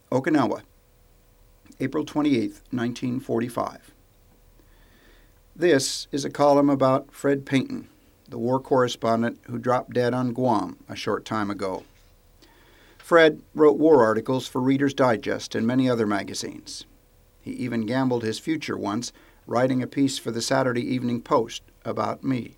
Okinawa, April 28, 1945. This is a column about Fred Painton, the war correspondent who dropped dead on Guam a short time ago. Fred wrote war articles for Reader's Digest and many other magazines. He even gambled his future once, writing a piece for the Saturday Evening Post about me.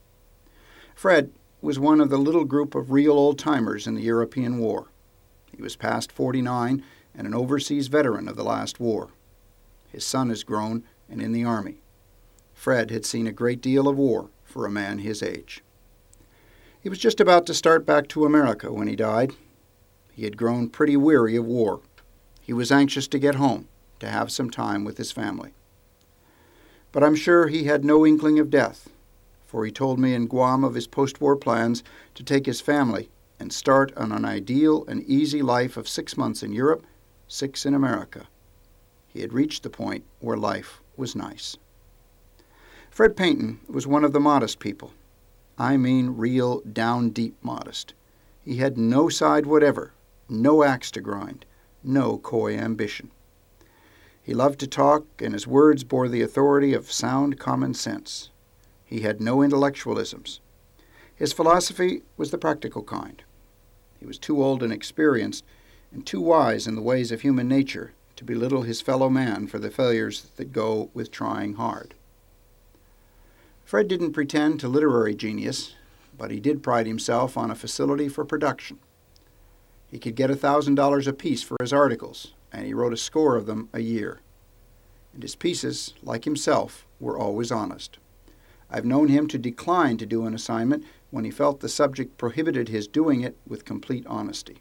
Fred was one of the little group of real old-timers in the European War. He was past 49 and an overseas veteran of the last war. His son is grown and in the Army. Fred had seen a great deal of war for a man his age. He was just about to start back to America when he died. He had grown pretty weary of war. He was anxious to get home, to have some time with his family. But I'm sure he had no inkling of death, for he told me in Guam of his post-war plans to take his family and start on an ideal and easy life of 6 months in Europe, 6 in America. He had reached the point where life was nice. Fred Painton was one of the modest people. I mean real down-deep modest. He had no side whatever, no axe to grind, no coy ambition. He loved to talk, and his words bore the authority of sound common sense. He had no intellectualisms. His philosophy was the practical kind. He was too old and experienced, and too wise in the ways of human nature to belittle his fellow man for the failures that go with trying hard. Fred didn't pretend to literary genius, but he did pride himself on a facility for production. He could get $1,000 apiece for his articles, and he wrote a score of them a year. And his pieces, like himself, were always honest. I've known him to decline to do an assignment when he felt the subject prohibited his doing it with complete honesty.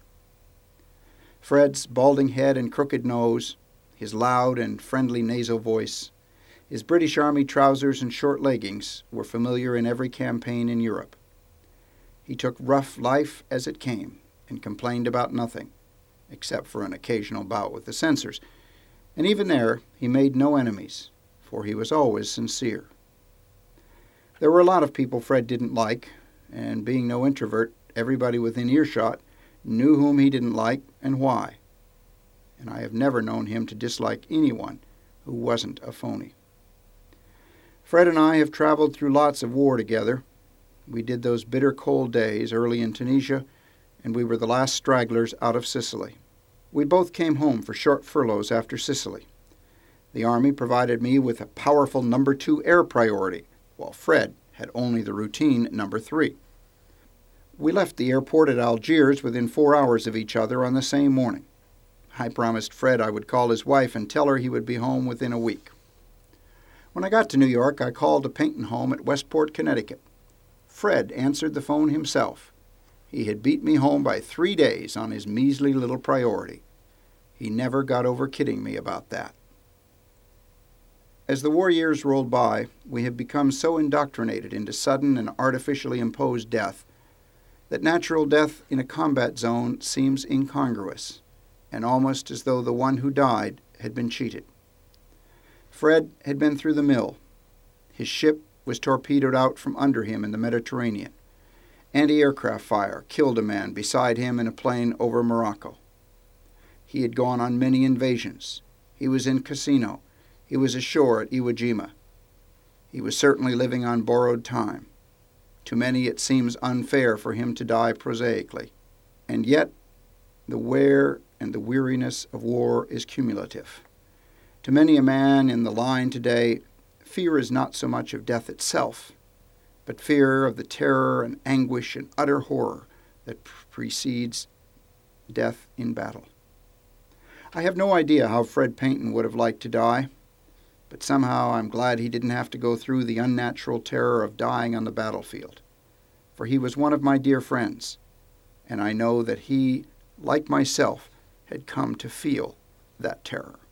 Fred's balding head and crooked nose, his loud and friendly nasal voice, his British Army trousers and short leggings were familiar in every campaign in Europe. He took rough life as it came and complained about nothing, except for an occasional bout with the censors, and even there he made no enemies, for he was always sincere. There were a lot of people Fred didn't like, and being no introvert, everybody within earshot knew whom he didn't like and why. And I have never known him to dislike anyone who wasn't a phony. Fred and I have traveled through lots of war together. We did those bitter cold days early in Tunisia, and we were the last stragglers out of Sicily. We both came home for short furloughs after Sicily. The Army provided me with a powerful number 2 air priority, while Fred had only the routine number 3. We left the airport at Algiers within 4 hours of each other on the same morning. I promised Fred I would call his wife and tell her he would be home within a week. When I got to New York, I called a Painton home at Westport, Connecticut. Fred answered the phone himself. He had beat me home by 3 days on his measly little priority. He never got over kidding me about that. As the war years rolled by, we have become so indoctrinated into sudden and artificially imposed death that natural death in a combat zone seems incongruous, and almost as though the one who died had been cheated. Fred had been through the mill. His ship was torpedoed out from under him in the Mediterranean. Anti-aircraft fire killed a man beside him in a plane over Morocco. He had gone on many invasions. He was in Cassino. He was ashore at Iwo Jima. He was certainly living on borrowed time. To many it seems unfair for him to die prosaically. And yet, the wear and the weariness of war is cumulative. To many a man in the line today, fear is not so much of death itself, but fear of the terror and anguish and utter horror that precedes death in battle. I have no idea how Fred Painton would have liked to die, but somehow I'm glad he didn't have to go through the unnatural terror of dying on the battlefield, for he was one of my dear friends, and I know that he, like myself, had come to feel that terror.